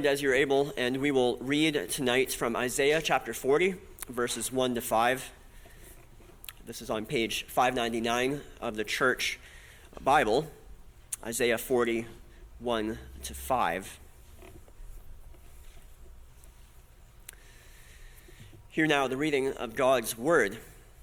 stand as you're able, and we will read tonight from Isaiah chapter 40, verses 1 to 5. This is on page 599 of the church Bible, Isaiah 40, 1 to 5. Hear now the reading of God's word.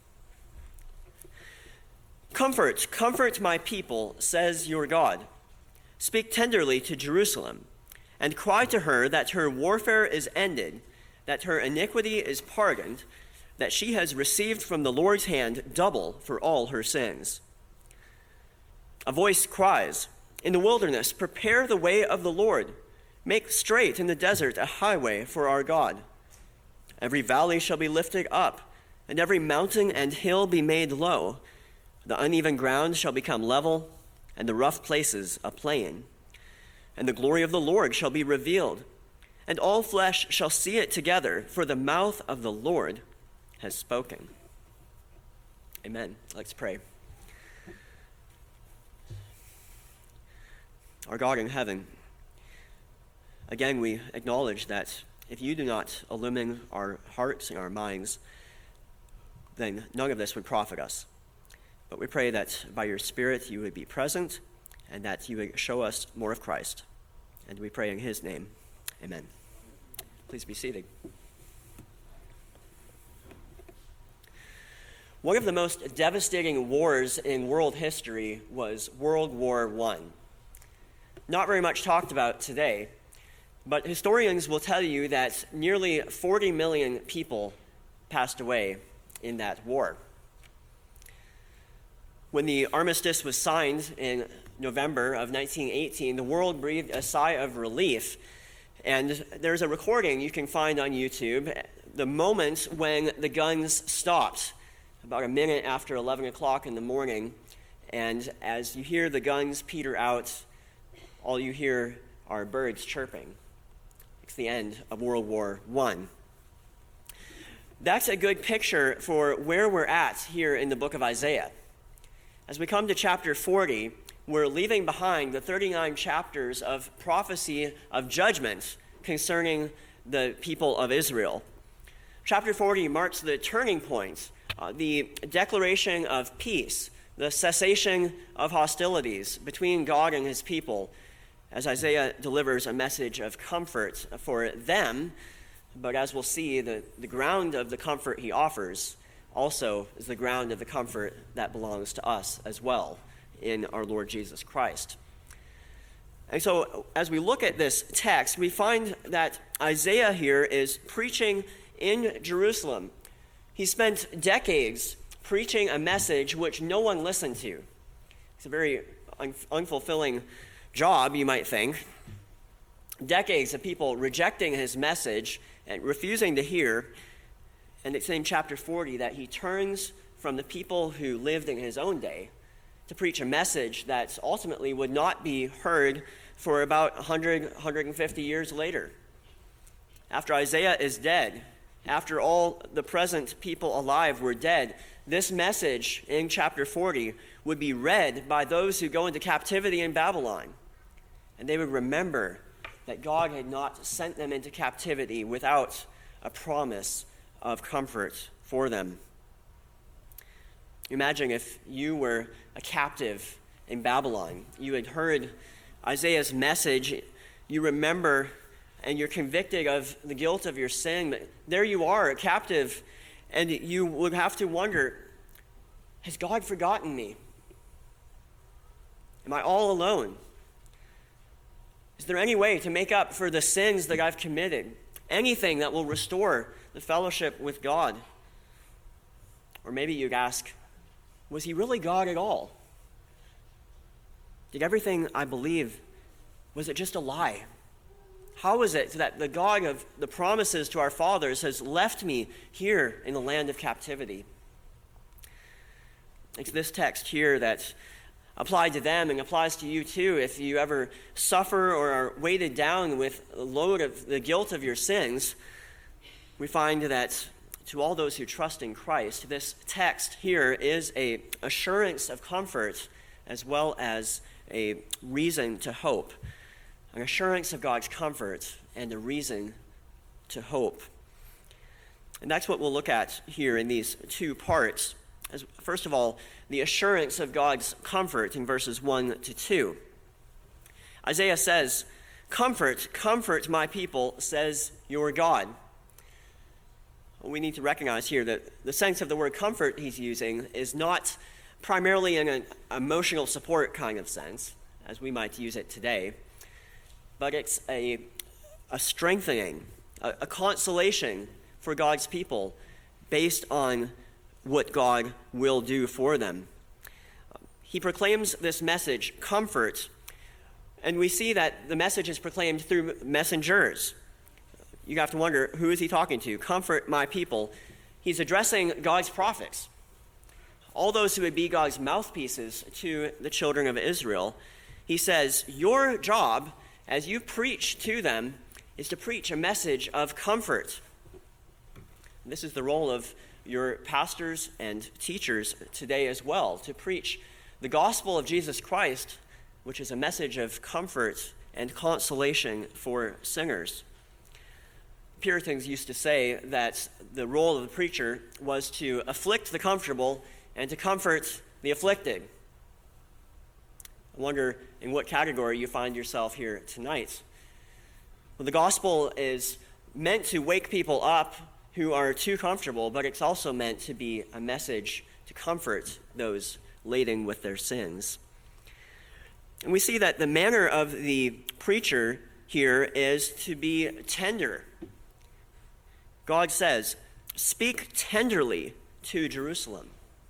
Comfort, comfort my people, says your God. Speak tenderly to Jerusalem, and cry to her that her warfare is ended, that her iniquity is pardoned, that she has received from the Lord's hand double for all her sins. A voice cries, in the wilderness, prepare the way of the Lord. Make straight in the desert a highway for our God. Every valley shall be lifted up, and every mountain and hill be made low. The uneven ground shall become level, and the rough places a plain. And the glory of the Lord shall be revealed, and all flesh shall see it together, for the mouth of the Lord has spoken. Amen. Let's pray. Our God in heaven, again we acknowledge that if you do not illumine our hearts and our minds, then none of this would profit us. But we pray that by your Spirit you would be present and that you would show us more of Christ. And we pray in his name. Amen. Please be seated. One of the most devastating wars in world history was World War I. Not very much talked about today, but historians will tell you that nearly 40 million people passed away in that war. When the armistice was signed in November of 1918, the world breathed a sigh of relief. And there's a recording you can find on YouTube, the moment when the guns stopped, about a minute after 11 o'clock in the morning. And as you hear the guns peter out, all you hear are birds chirping. It's the end of World War I. That's a good picture for where we're at here in the book of Isaiah. As we come to chapter 40, we're leaving behind the 39 chapters of prophecy of judgment concerning the people of Israel. Chapter 40 marks the turning point, the declaration of peace, the cessation of hostilities between God and his people, as Isaiah delivers a message of comfort for them. But as we'll see, the ground of the comfort he offers also is the ground of the comfort that belongs to us as well in our Lord Jesus Christ. And so as we look at this text, we find that Isaiah here is preaching in Jerusalem. He spent decades preaching a message which no one listened to. It's a very unfulfilling job, you might think. Decades of people rejecting his message and refusing to hear. And it's in chapter 40 that he turns from the people who lived in his own day to preach a message that ultimately would not be heard for about 150 years later. After Isaiah is dead, after all the present people alive were dead, this message in chapter 40 would be read by those who go into captivity in Babylon. And they would remember that God had not sent them into captivity without a promise of comfort for them. Imagine if you were a captive in Babylon. You had heard Isaiah's message. You remember and you're convicted of the guilt of your sin. But there you are, a captive, and you would have to wonder, has God forgotten me? Am I all alone? Is there any way to make up for the sins that I've committed? Anything that will restore the fellowship with God? Or maybe you'd ask, was he really God at all? Did everything I believe, was it just a lie? How is it that the God of the promises to our fathers has left me here in the land of captivity? It's this text here that applied to them and applies to you too. If you ever suffer or are weighted down with the load of the guilt of your sins, we find that to all those who trust in Christ, this text here is an assurance of comfort as well as a reason to hope. An assurance of God's comfort and a reason to hope. And that's what we'll look at here in these two parts. As, first of all, the assurance of God's comfort in verses 1 to 2. Isaiah says, "Comfort, comfort my people, says your God." We need to recognize here that the sense of the word comfort he's using is not primarily in an emotional support kind of sense, as we might use it today, but it's a strengthening, a consolation for God's people based on what God will do for them. He proclaims this message, comfort, and we see that the message is proclaimed through messengers. You have to wonder, who is he talking to? Comfort my people. He's addressing God's prophets, all those who would be God's mouthpieces to the children of Israel. He says, your job as you preach to them is to preach a message of comfort. This is the role of your pastors and teachers today as well, to preach the gospel of Jesus Christ, which is a message of comfort and consolation for sinners. Puritans used to say that the role of the preacher was to afflict the comfortable and to comfort the afflicted. I wonder in what category you find yourself here tonight. Well, the gospel is meant to wake people up who are too comfortable, but it's also meant to be a message to comfort those laden with their sins. And we see that the manner of the preacher here is to be tender. God says, speak tenderly to Jerusalem.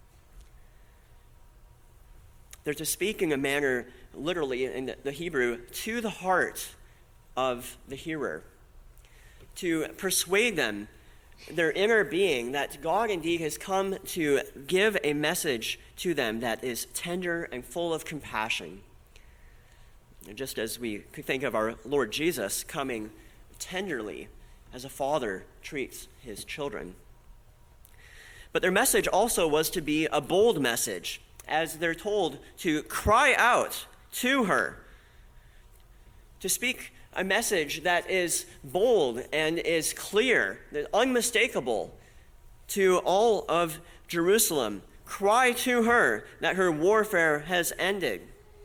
They're to speak in a manner, literally in the Hebrew, to the heart of the hearer, to persuade them, their inner being, that God indeed has come to give a message to them that is tender and full of compassion. Just as we could think of our Lord Jesus coming tenderly as a father treats his children. But their message also was to be a bold message, as they're told to cry out to her, to speak a message that is bold and is clear, unmistakable to all of Jerusalem. Cry to her that her warfare has ended.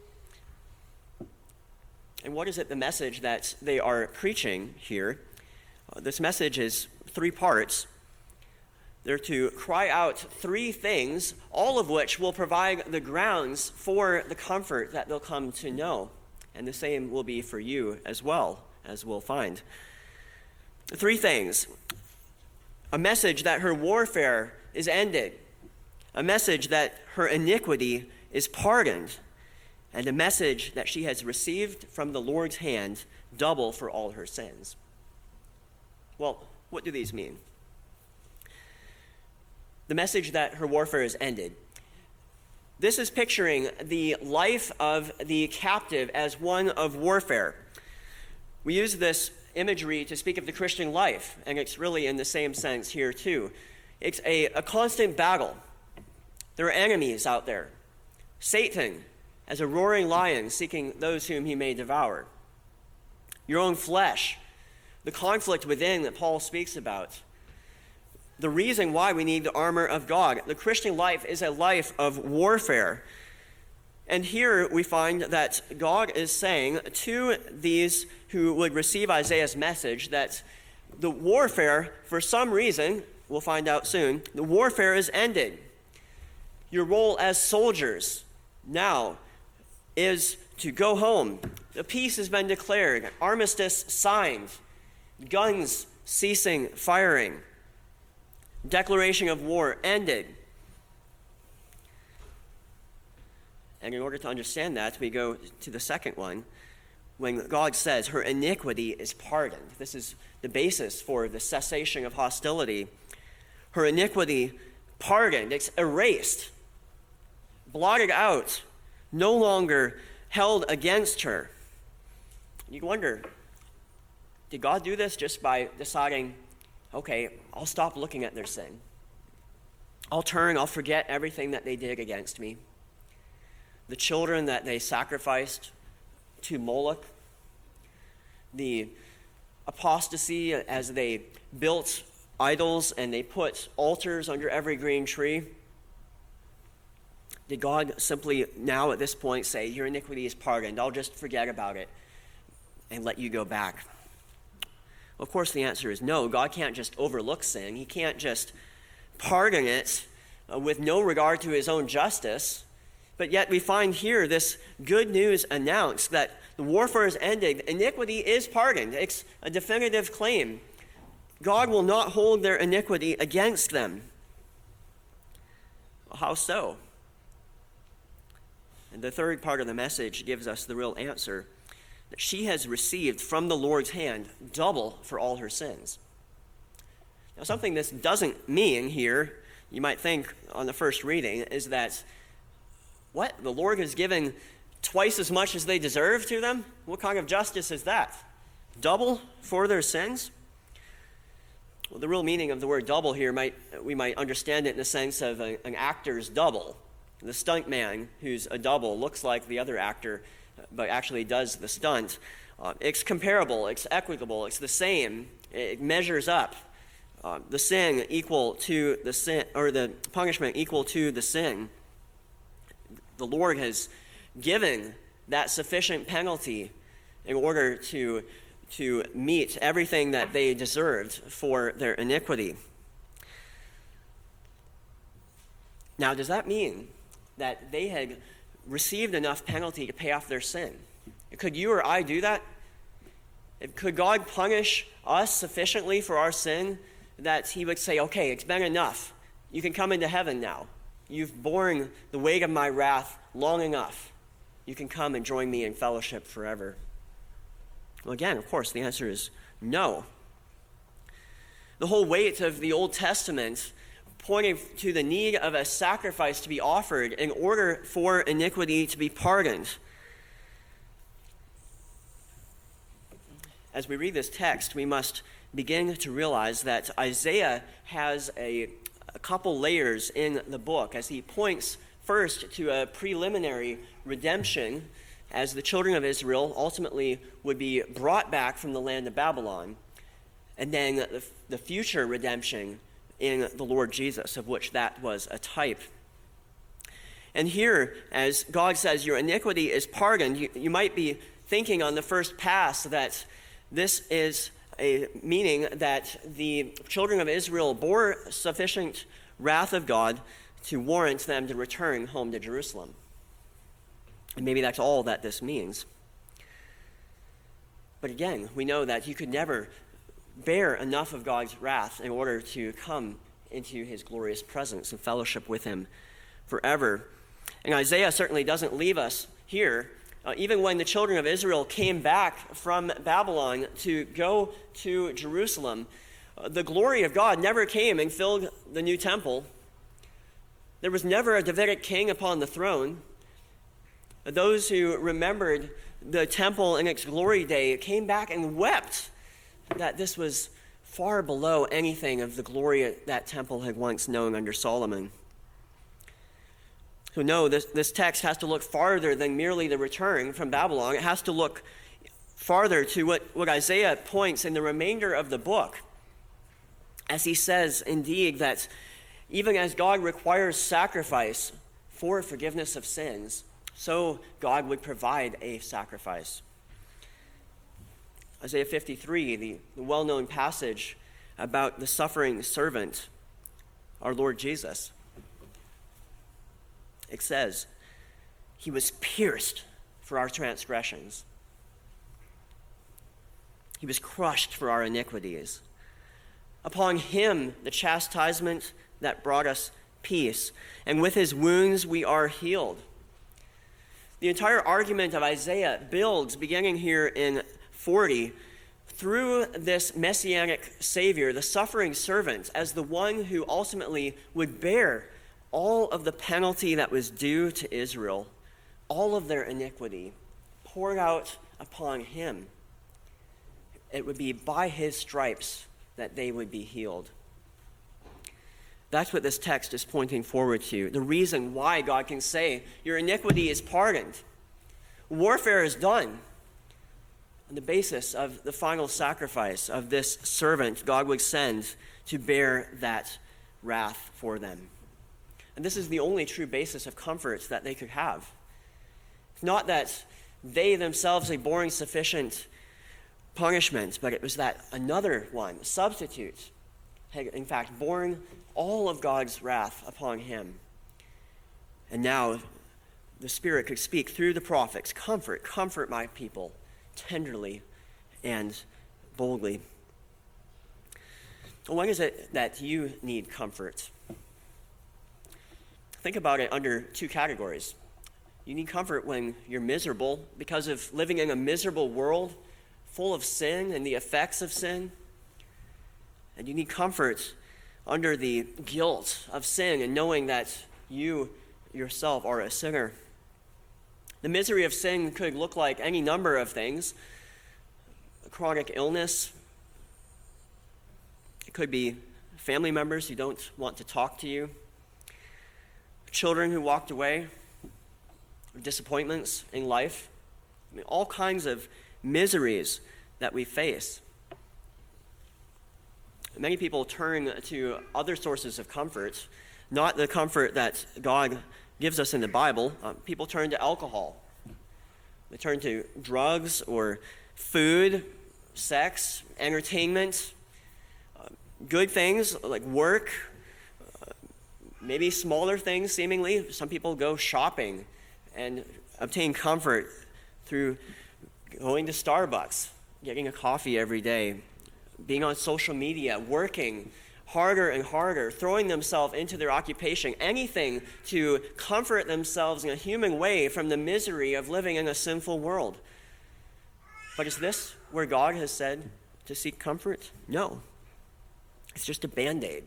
And what is it, the message that they are preaching here? This message is 3 parts. They're to cry out 3 things, all of which will provide the grounds for the comfort that they'll come to know. And the same will be for you as well, as we'll find. 3 things. A message that her warfare is ended. A message that her iniquity is pardoned. And a message that she has received from the Lord's hand double for all her sins. Well, what do these mean? The message that her warfare is ended. This is picturing the life of the captive as one of warfare. We use this imagery to speak of the Christian life, and it's really in the same sense here too. It's a constant battle. There are enemies out there. Satan, as a roaring lion seeking those whom he may devour. Your own flesh, the conflict within that Paul speaks about. The reason why we need the armor of God. The Christian life is a life of warfare. And here we find that God is saying to these who would receive Isaiah's message that the warfare, for some reason, we'll find out soon, the warfare is ended. Your role as soldiers now is to go home. The peace has been declared, armistice signed, guns ceasing firing, declaration of war ended. And in order to understand that, we go to the second one, when God says her iniquity is pardoned. This is the basis for the cessation of hostility. Her iniquity pardoned, it's erased, blotted out, no longer held against her. You wonder, did God do this just by deciding, okay, I'll stop looking at their sin. I'll forget everything that they did against me. The children that they sacrificed to Moloch, the apostasy as they built idols and they put altars under every green tree? Did God simply now at this point say, your iniquity is pardoned, I'll just forget about it and let you go back? Well, of course, the answer is no. God can't just overlook sin. He can't just pardon it with no regard to his own justice. But yet we find here this good news announced that the warfare is ended. Iniquity is pardoned. It's a definitive claim. God will not hold their iniquity against them. How so? And the third part of the message gives us the real answer, that she has received from the Lord's hand double for all her sins. Now, something this doesn't mean here, you might think on the first reading, is that what? The Lord has given twice as much as they deserve to them? What kind of justice is that? Double for their sins? Well, the real meaning of the word double here, we might understand it in the sense of an actor's double. The stunt man who's a double looks like the other actor, but actually does the stunt. It's comparable, it's equitable, it's the same, it measures up. The sin equal to the sin, or the punishment equal to the sin. The Lord has given that sufficient penalty in order to meet everything that they deserved for their iniquity. Now, does that mean that they had received enough penalty to pay off their sin? Could you or I do that? Could God punish us sufficiently for our sin that he would say, okay, it's been enough. You can come into heaven now. You've borne the weight of my wrath long enough. You can come and join me in fellowship forever. Well, again, of course, the answer is no. The whole weight of the Old Testament pointing to the need of a sacrifice to be offered in order for iniquity to be pardoned. As we read this text, we must begin to realize that Isaiah has a couple layers in the book as he points first to a preliminary redemption as the children of Israel ultimately would be brought back from the land of Babylon, and then the future redemption in the Lord Jesus, of which that was a type. And here, as God says, your iniquity is pardoned, you might be thinking on the first pass that this is a meaning that the children of Israel bore sufficient wrath of God to warrant them to return home to Jerusalem. And maybe that's all that this means. But again, we know that you could never bear enough of God's wrath in order to come into his glorious presence and fellowship with him forever. And Isaiah certainly doesn't leave us here. Even when the children of Israel came back from Babylon to go to Jerusalem, the glory of God never came and filled the new temple. There was never a Davidic king upon the throne. Those who remembered the temple in its glory day came back and wept that this was far below anything of the glory that temple had once known under Solomon. So no, this text has to look farther than merely the return from Babylon. It has to look farther to what Isaiah points in the remainder of the book, as he says, indeed, that even as God requires sacrifice for forgiveness of sins, so God would provide a sacrifice. Isaiah 53, the well-known passage about the suffering servant, our Lord Jesus. It says, he was pierced for our transgressions. He was crushed for our iniquities. Upon him the chastisement that brought us peace, and with his wounds we are healed. The entire argument of Isaiah builds, beginning here in 40, through this messianic Savior, the suffering servant, as the one who ultimately would bear all of the penalty that was due to Israel, all of their iniquity, poured out upon him. It would be by his stripes that they would be healed. That's what this text is pointing forward to. The reason why God can say, your iniquity is pardoned. Warfare is done. on the basis of the final sacrifice of this servant God would send to bear that wrath for them. And this is the only true basis of comfort that they could have. It's not that they themselves had borne sufficient punishment, but it was that another one, a substitute, had in fact borne all of God's wrath upon him. And now the Spirit could speak through the prophets, comfort my people tenderly and boldly. When is it that you need comfort? Think about it under two categories. You need comfort when you're miserable because of living in a miserable world full of sin and the effects of sin. And you need comfort under the guilt of sin and knowing that you yourself are a sinner. The misery of sin could look like any number of things. A chronic illness. It could be family members who don't want to talk to you. Children who walked away. Disappointments in life. I mean, all kinds of miseries that we face. Many people turn to other sources of comfort, not the comfort that God gives us in the Bible. People turn to alcohol. They turn to drugs or food, sex, entertainment, good things like work, maybe smaller things seemingly. Some people go shopping and obtain comfort through going to Starbucks, getting a coffee every day, being on social media, working harder and harder, throwing themselves into their occupation, anything to comfort themselves in a human way from the misery of living in a sinful world. But is this where God has said to seek comfort? No. It's just a Band-Aid.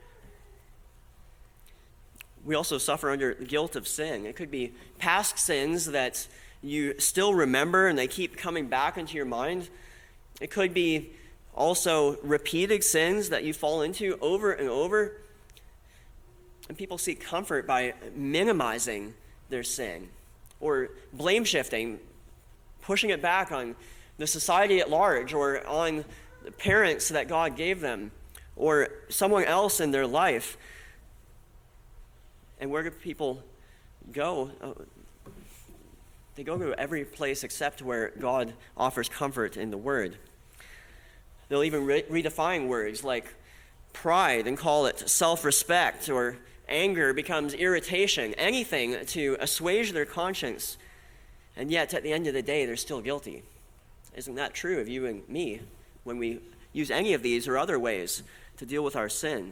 We also suffer under the guilt of sin. It could be past sins that you still remember and they keep coming back into your mind. It could be also repeated sins that you fall into over and over. And people seek comfort by minimizing their sin or blame shifting, pushing it back on the society at large or on the parents that God gave them or someone else in their life. And where do people go? They go to every place except where God offers comfort in the Word. They'll even redefine words like pride and call it self-respect, or anger becomes irritation, anything to assuage their conscience. And yet, at the end of the day, they're still guilty. Isn't that true of you and me when we use any of these or other ways to deal with our sin?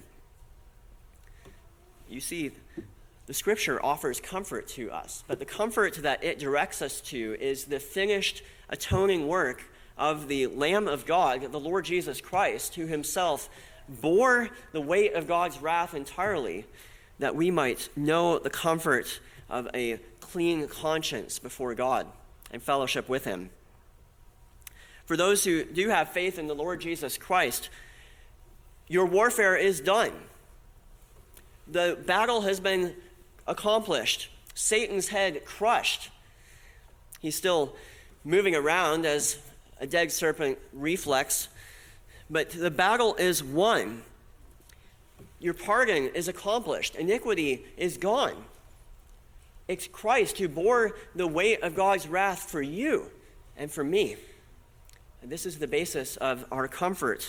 You see, the Scripture offers comfort to us, but the comfort that it directs us to is the finished atoning work of the Lamb of God, the Lord Jesus Christ, who himself bore the weight of God's wrath entirely, that we might know the comfort of a clean conscience before God and fellowship with him. For those who do have faith in the Lord Jesus Christ, your warfare is done. The battle has been accomplished. Satan's head crushed. He's still moving around as a dead serpent reflex, but the battle is won. Your pardon is accomplished. Iniquity is gone. It's Christ who bore the weight of God's wrath for you and for me. And this is the basis of our comfort.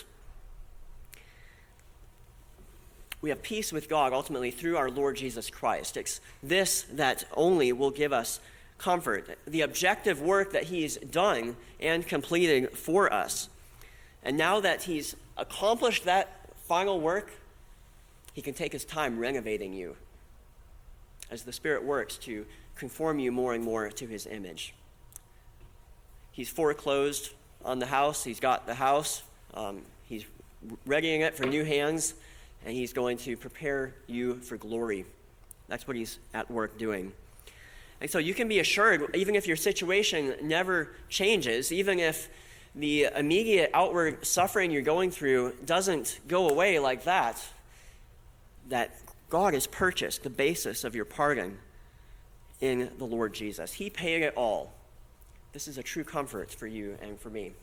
We have peace with God ultimately through our Lord Jesus Christ. It's this that only will give us comfort, the objective work that he's done and completed for us. And now that he's accomplished that final work, he can take his time renovating you as the Spirit works to conform you more and more to his image. He's foreclosed on the house. He's got the house. He's readying it for new hands, and he's going to prepare you for glory. That's what he's at work doing. And so you can be assured, even if your situation never changes, even if the immediate outward suffering you're going through doesn't go away like that, that God has purchased the basis of your pardon in the Lord Jesus. He paid it all. This is a true comfort for you and for me.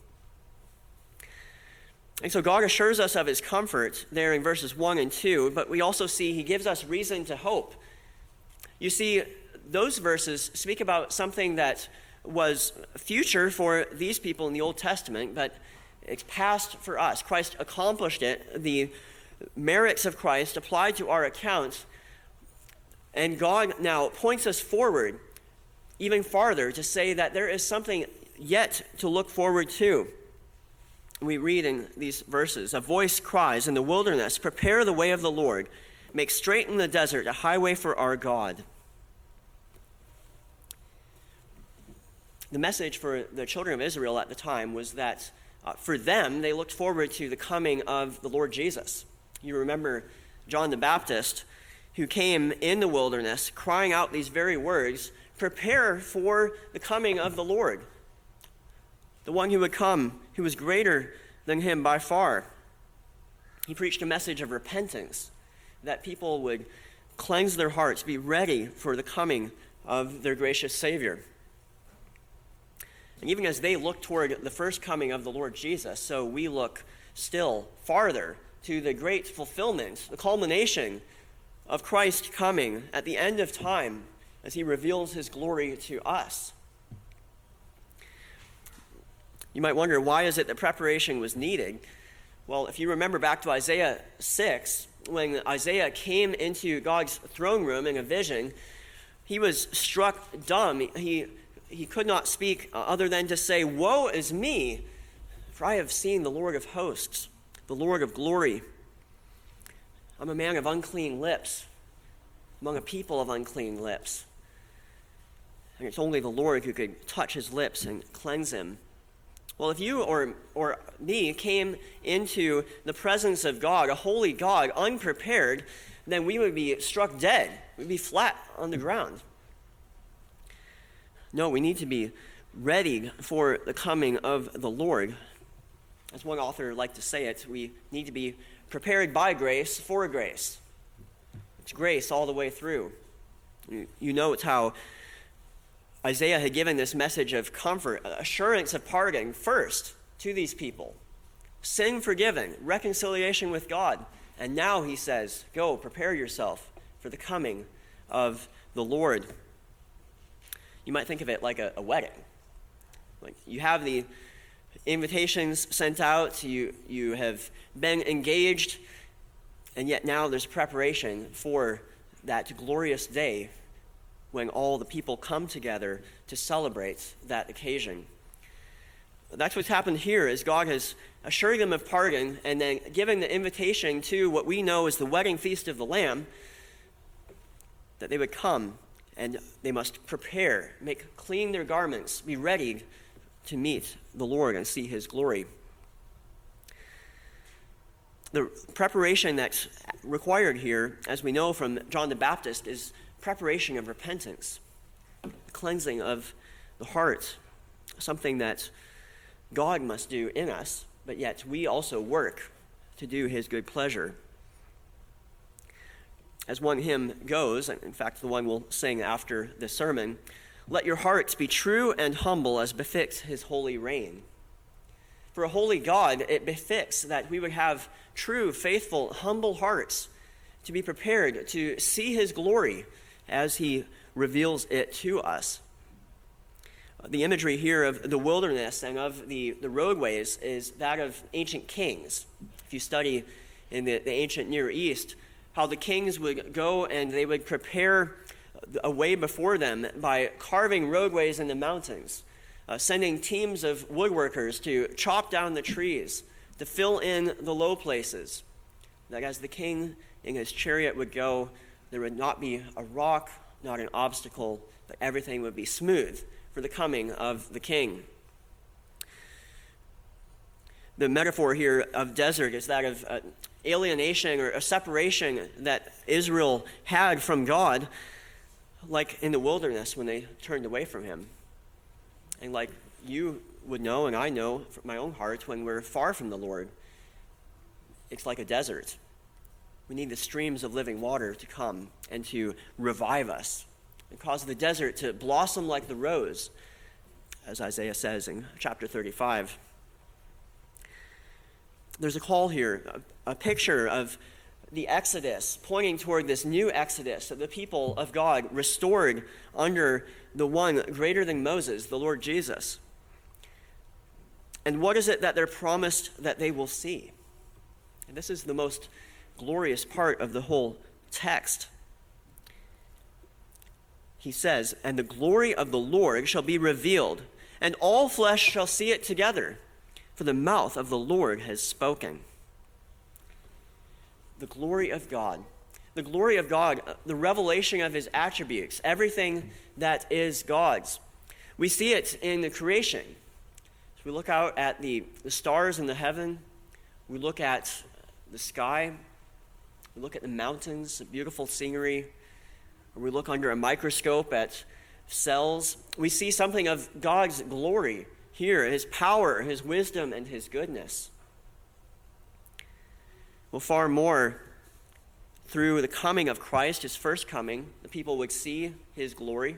And so God assures us of his comfort there in verses 1 and 2, but we also see he gives us reason to hope. You see, those verses speak about something that was future for these people in the Old Testament, but it's past for us. Christ accomplished it. The merits of Christ applied to our account, and God now points us forward even farther to say that there is something yet to look forward to. We read in these verses, "A voice cries in the wilderness, 'Prepare the way of the Lord. Make straight in the desert a highway for our God.'" The message for the children of Israel at the time was that for them, they looked forward to the coming of the Lord Jesus. You remember John the Baptist, who came in the wilderness crying out these very words, "Prepare for the coming of the Lord." The one who would come, who was greater than him by far. He preached a message of repentance, that people would cleanse their hearts, be ready for the coming of their gracious Savior. And even as they look toward the first coming of the Lord Jesus, so we look still farther to the great fulfillment, the culmination of Christ coming at the end of time as he reveals his glory to us. You might wonder, why is it that preparation was needed? Well, if you remember back to Isaiah 6, when Isaiah came into God's throne room in a vision, he was struck dumb. He could not speak other than to say, "Woe is me, for I have seen the Lord of hosts, the Lord of glory. I'm a man of unclean lips, among a people of unclean lips." And it's only the Lord who could touch his lips and cleanse him. Well, if you or me came into the presence of God, a holy God, unprepared, then we would be struck dead. We'd be flat on the ground. No, we need to be ready for the coming of the Lord. As one author liked to say it, we need to be prepared by grace for grace. It's grace all the way through. You note how Isaiah had given this message of comfort, assurance of pardon first to these people. Sin forgiven, reconciliation with God. And now he says, go, prepare yourself for the coming of the Lord. You might think of it like a wedding. Like you have the invitations sent out, you have been engaged, and yet now there's preparation for that glorious day when all the people come together to celebrate that occasion. That's what's happened here, is God has assured them of pardon and then giving the invitation to what we know as the wedding feast of the Lamb, that they would come and they must prepare, make clean their garments, be ready to meet the Lord and see his glory. The preparation that's required here, as we know from John the Baptist, is preparation of repentance, cleansing of the heart, something that God must do in us, but yet we also work to do his good pleasure. As one hymn goes, in fact the one we'll sing after the sermon, "Let your hearts be true and humble as befits his holy reign." For a holy God, it befits that we would have true, faithful, humble hearts to be prepared to see his glory as he reveals it to us. The imagery here of the wilderness and of the roadways is that of ancient kings. If you study in the ancient Near East, how the kings would go and they would prepare a way before them by carving roadways in the mountains, sending teams of woodworkers to chop down the trees, to fill in the low places. That as the king in his chariot would go, there would not be a rock, not an obstacle, but everything would be smooth for the coming of the king. The metaphor here of desert is that of alienation or a separation that Israel had from God, like in the wilderness when they turned away from him. And like you would know, and I know from my own heart, when we're far from the Lord, it's like a desert. We need the streams of living water to come and to revive us and cause the desert to blossom like the rose as Isaiah says in chapter 35. There's a call here, a picture of the Exodus, pointing toward this new Exodus of the people of God restored under the one greater than Moses, the Lord Jesus. And what is it that they're promised that they will see? And this is the most glorious part of the whole text. He says, "And the glory of the Lord shall be revealed, and all flesh shall see it together, for the mouth of the Lord has spoken." The glory of God. The glory of God, the revelation of his attributes, everything that is God's. We see it in the creation. As we look out at the stars in the heaven, we look at the sky, we look at the mountains, the beautiful scenery, or we look under a microscope at cells, we see something of God's glory here, his power, his wisdom, and his goodness. Well, far more, through the coming of Christ, his first coming, the people would see his glory.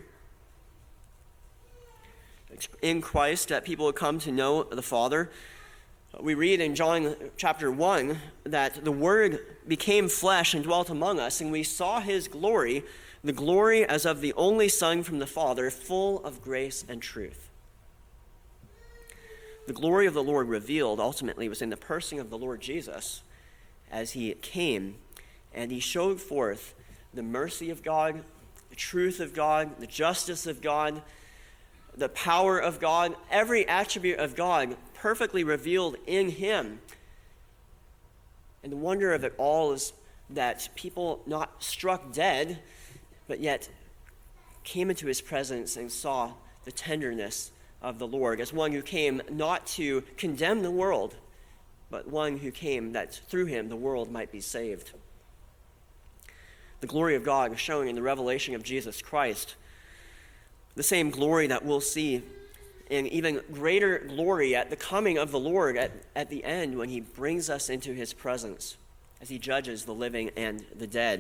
In Christ, that people would come to know the Father. We read in John chapter 1 that the Word became flesh and dwelt among us, and we saw his glory, the glory as of the only Son from the Father, full of grace and truth. The glory of the Lord revealed ultimately was in the person of the Lord Jesus as he came, and he showed forth the mercy of God, the truth of God, the justice of God, the power of God, every attribute of God perfectly revealed in him. And the wonder of it all is that people not struck dead, but yet came into his presence and saw the tenderness of the Lord as one who came not to condemn the world, but one who came that through him the world might be saved. The glory of God is shown in the revelation of Jesus Christ, the same glory that we'll see in even greater glory at the coming of the Lord at the end when he brings us into his presence as he judges the living and the dead.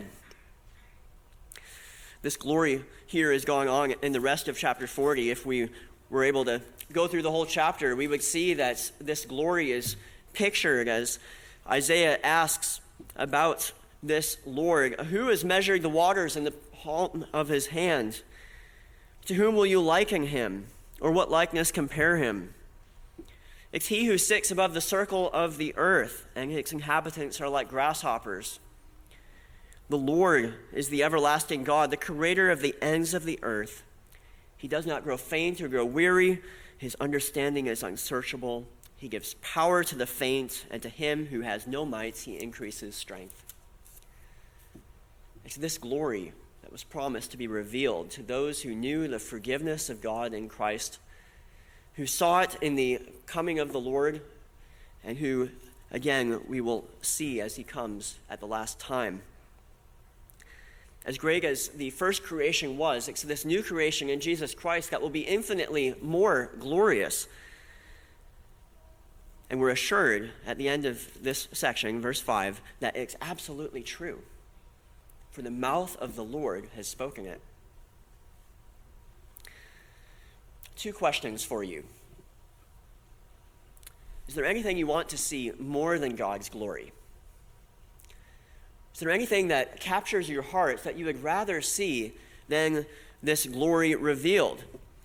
This glory here is going on in the rest of chapter 40. If we were able to go through the whole chapter, we would see that this glory is pictured as Isaiah asks about this Lord. Who has measured the waters in the palm of his hand? To whom will you liken him? Or what likeness compare him? It's he who sits above the circle of the earth, and its inhabitants are like grasshoppers. The Lord is the everlasting God, the creator of the ends of the earth. He does not grow faint or grow weary. His understanding is unsearchable. He gives power to the faint, and to him who has no might, he increases strength. It's this glory that was promised to be revealed to those who knew the forgiveness of God in Christ, who saw it in the coming of the Lord, and who, again, we will see as he comes at the last time. As great as the first creation was, it's this new creation in Jesus Christ that will be infinitely more glorious. And we're assured at the end of this section, verse 5, that it's absolutely true. For the mouth of the Lord has spoken it. Two questions for you. Is there anything you want to see more than God's glory? Is there anything that captures your heart that you would rather see than this glory revealed?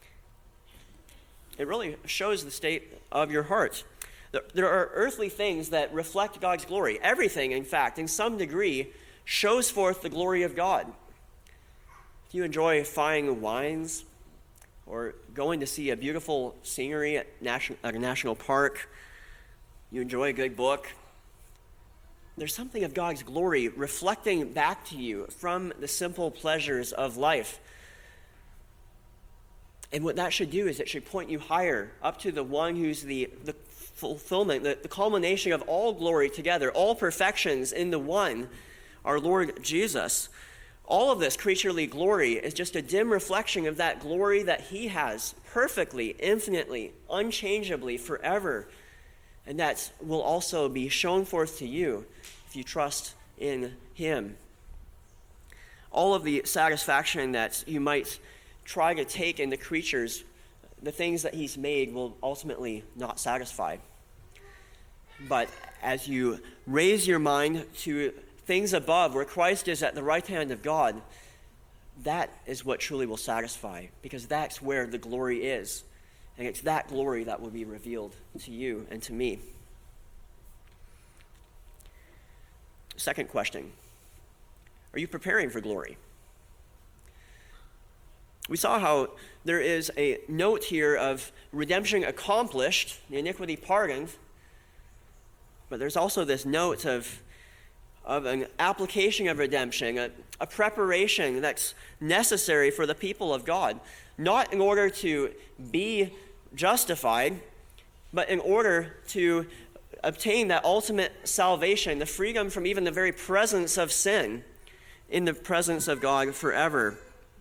It really shows the state of your heart. There are earthly things that reflect God's glory. Everything, in fact, in some degree, shows forth the glory of God. If you enjoy fine wines or going to see a beautiful scenery at a national park, you enjoy a good book, there's something of God's glory reflecting back to you from the simple pleasures of life. And what that should do is it should point you higher, up to the one who's the fulfillment, the culmination of all glory together, all perfections in the one, our Lord Jesus. All of this creaturely glory is just a dim reflection of that glory that he has perfectly, infinitely, unchangeably, forever. And that will also be shown forth to you if you trust in him. All of the satisfaction that you might try to take in the creatures the things that he's made will ultimately not satisfy. But as you raise your mind to things above, where Christ is at the right hand of God, that is what truly will satisfy, because that's where the glory is. And it's that glory that will be revealed to you and to me. Second question, are you preparing for glory? We saw how there is a note here of redemption accomplished, the iniquity pardoned, but there's also this note of an application of redemption, a preparation that's necessary for the people of God, not in order to be justified, but in order to obtain that ultimate salvation, the freedom from even the very presence of sin in the presence of God forever.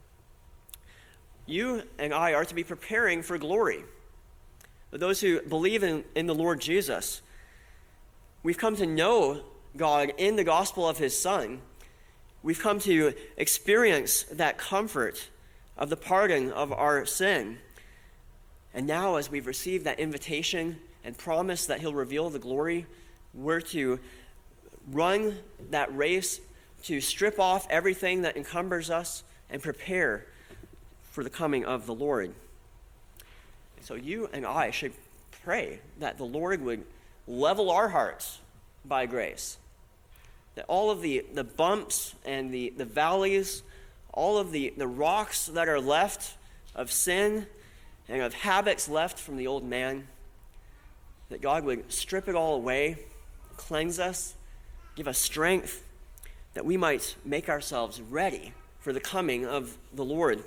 You and I are to be preparing for glory. Those who believe in the Lord Jesus, we've come to know God in the gospel of his Son. We've come to experience that comfort of the pardon of our sin. And now, as we've received that invitation and promise that he'll reveal the glory, we're to run that race, to strip off everything that encumbers us and prepare for the coming of the Lord. So you and I should pray that the Lord would level our hearts by grace, that all of the bumps and the valleys, all of the rocks that are left of sin and of habits left from the old man, that God would strip it all away, cleanse us, give us strength, that we might make ourselves ready for the coming of the Lord.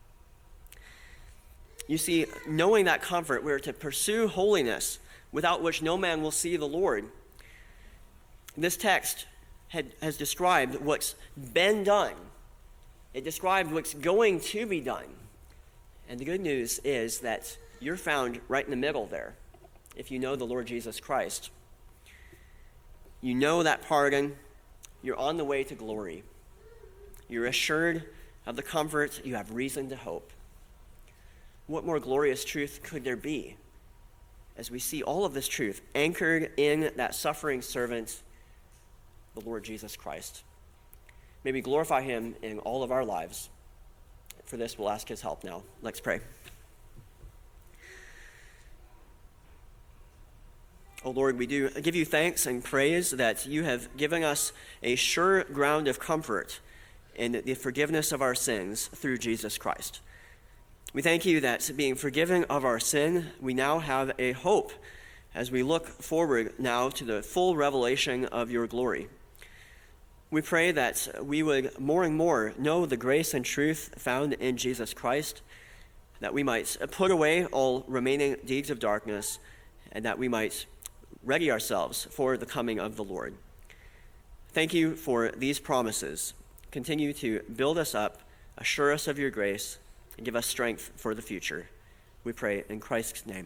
You see, knowing that comfort, we're to pursue holiness, without which no man will see the Lord. This text has described what's been done. It described what's going to be done. And the good news is that you're found right in the middle there, if you know the Lord Jesus Christ. You know that pardon. You're on the way to glory. You're assured of the comfort. You have reason to hope. What more glorious truth could there be as we see all of this truth anchored in that suffering servant, the Lord Jesus Christ? May we glorify him in all of our lives. For this, we'll ask his help now. Let's pray. Oh Lord, we do give you thanks and praise that you have given us a sure ground of comfort in the forgiveness of our sins through Jesus Christ. We thank you that being forgiven of our sin, we now have a hope as we look forward now to the full revelation of your glory. We pray that we would more and more know the grace and truth found in Jesus Christ, that we might put away all remaining deeds of darkness, and that we might ready ourselves for the coming of the Lord. Thank you for these promises. Continue to build us up, assure us of your grace, and give us strength for the future. We pray in Christ's name.